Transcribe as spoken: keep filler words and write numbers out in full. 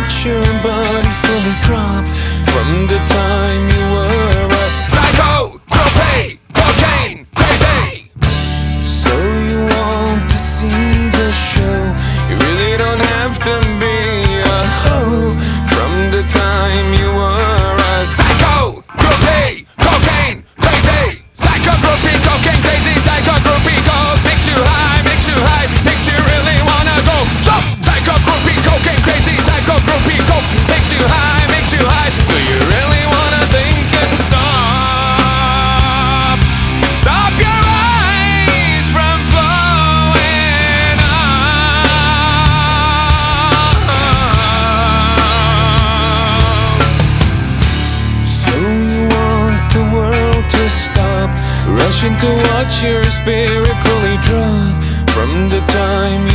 watch your body fully drop from the time you were a psycho, propane, cocaine, crazy. So you want to see the show? You really don't have to be a hoe. From the time you were a psycho, groupie, cocaine, crazy. Psycho, groupie, cocaine, crazy. Psycho, groupie, coke makes you high, makes you high, makes you really wanna go. So, psycho, groupie, cocaine, crazy. Psycho, groupie, coke makes you high, makes you high. Do you really wanna think and stop? Stop your eyes from flowing out. So you want the world to stop, rushing to watch your spirit fully drop from the time you